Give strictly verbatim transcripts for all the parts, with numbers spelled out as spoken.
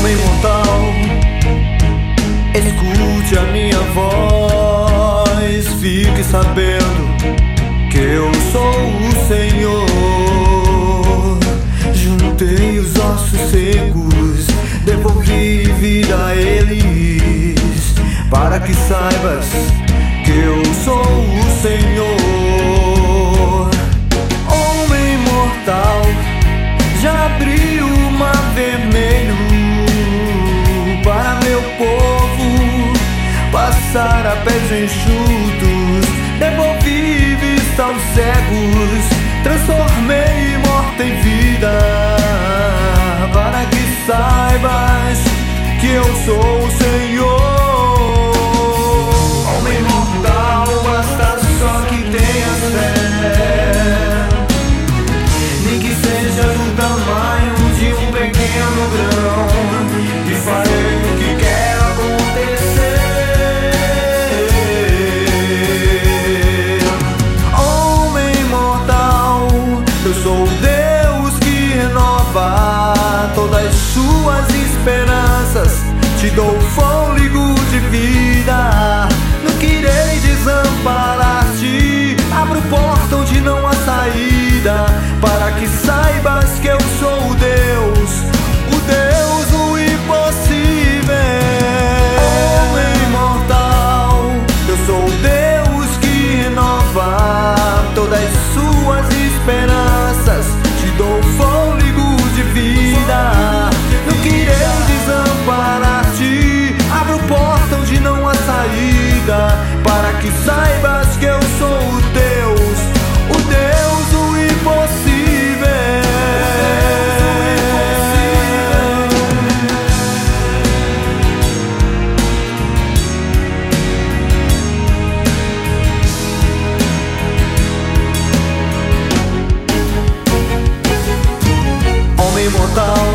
Homem mortal, escute a minha voz, fique sabendo que eu sou o Senhor. Juntei os ossos secos, devolvi vida a eles, para que saibas que eu sou o Senhor. Homem mortal, já abri o mar vermelho para meu povo passar a pés enxutos. Devolvi vista aos cegos, transformei morte em vida, para que saibas que eu sou o Senhor. Homem mortal, basta só que tenha fé, nem que seja do tamanho de um pequeno grão, e farei o que quer acontecer. Homem mortal, eu sou o Deus que renova todas as suas esperanças, te dou fôlego de vida, não querei desamparar-te, abro porta onde não há saída, para que saibas que eu sou o Deus, o Deus do impossível. Homem mortal, eu sou o Deus que renova todas as suas esperanças, te dou fôlego de vida, não querei desamparar-te, abro porta onde não há saída, para que saibas que eu sou o Deus, o Deus do impossível. Homem mortal,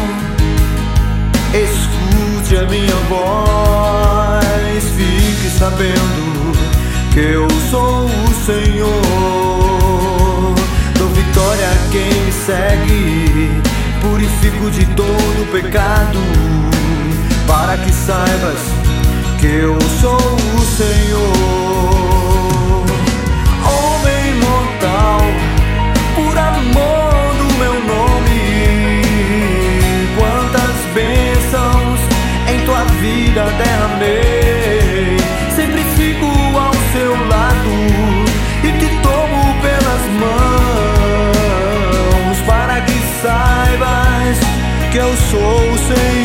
escute a minha voz, fique sabendo que eu sou o Senhor. Dou vitória a quem me segue, purifico de todo pecado, para que saibas que eu sou o Senhor. Homem mortal, por amor do meu nome, quantas bênçãos em tua vida derramei, sempre fico ao seu lado e te tomo pelas mãos, para que saibas que eu sou o Senhor.